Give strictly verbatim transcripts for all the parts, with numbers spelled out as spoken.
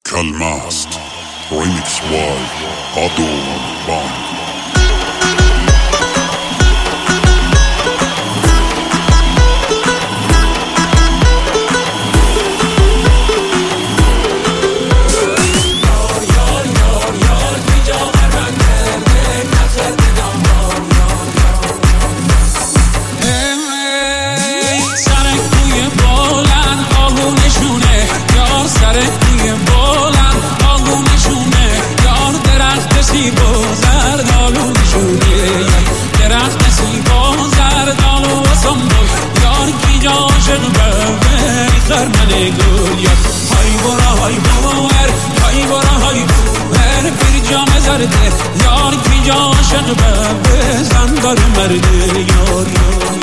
کلمست ریمیکس وای آدون بانگ. یار کی جاشق به زندار مرده یار یار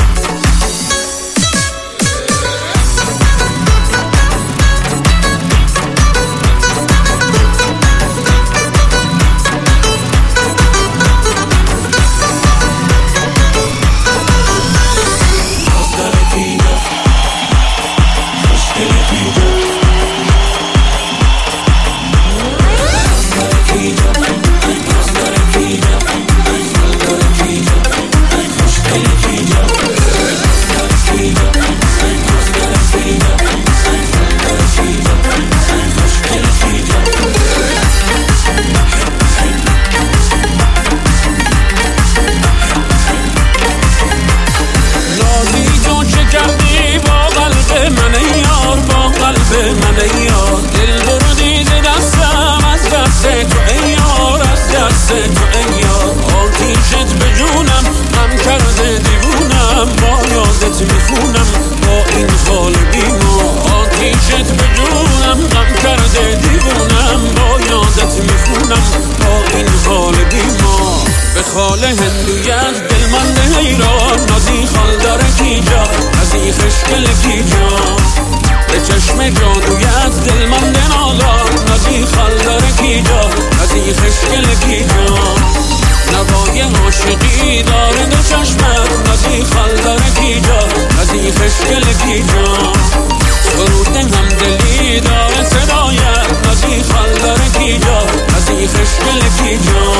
خاله هندویت دل من ایران نازی خال داره کی جا از این خشکل کی جا به چشم جادویت دل من نالان نازی خال داره کی جا از این خشکل کی جا نوای عاشقی داره دو چشمت نازی خال داره کی جا از این خشکل کی جا سرود همدلی داره صدایت نازی خال داره کی جا از این خشکل کی جا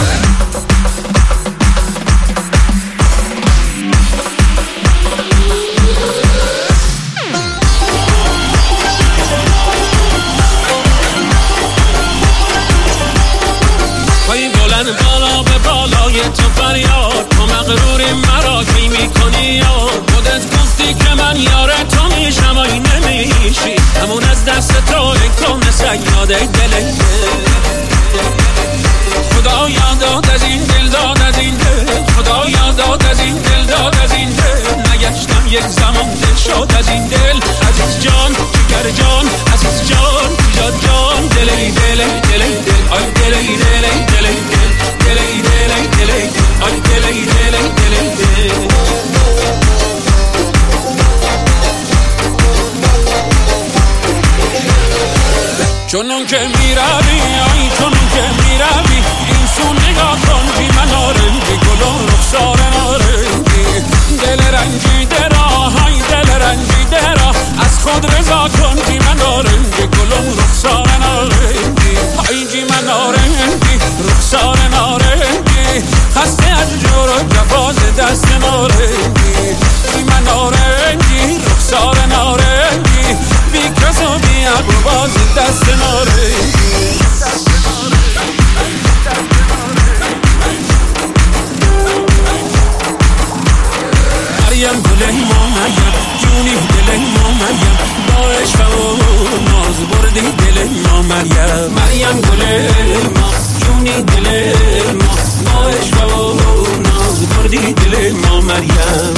بالا به بالای تو فریاد تو مغروری مرا کی میکنی یاد خودت گفتی که من یار تو میشم آی نمیشی همون از دست تو ای کن سیاده دل خدا یاد از این دل داد از این دل خدا یاد از این دل داد از این دل نگشتم یک زمان دل شد از این دل عزیز جان جگر جان عزیز جان جاد جان دلی دلی دلی دل آی دلی دلی دلی دل دلی دلی دلی آی دلی دلی دلی دل چونون که میروی آی چونون که میروی این سو نگاه کن بی من آرنگی گل و رخسار نارنگی دل رنگی درا های دل رنگی درا از خود رضا کن بی من آرنگی گل و رخسار نارنگی های جی من آرنگی رخسار نارنگی خسته از جور و جواز دست نارنگی بی من آرنگی رخسار نارنگی بی کس و بی عباز دست نارنگی مریم گله ما مریم جونی دل ما مریم با عشق و ناز بردی دل ما مریم مریم گله ما جونی دل ما با عشق و ناز بردی دل ما مریم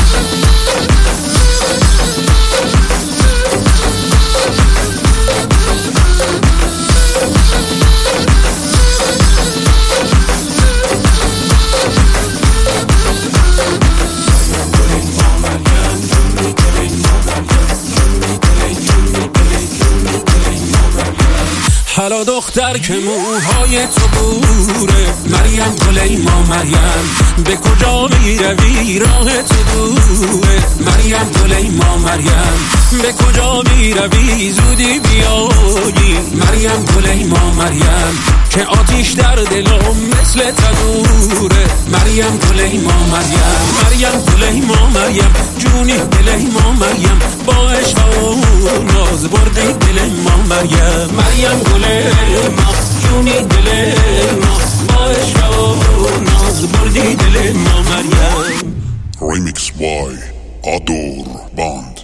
حالا دختر که موهای تو بوره مریم گلی ما مریم به کجا میروی راه تو دوره مریم گلی ما مریم به کجا میروی زودی بیا تویی مریم گل ما مریم که آتیش در دلم مثل تنوره مریم گل ما مریم مریم گل ما مریم جونی دل ما مریم با عشق و ناز بردی دل ما مریم مریم گل ما جونی دل ما با عشق و ناز بردی دل ما مریم Remix by Ador Band.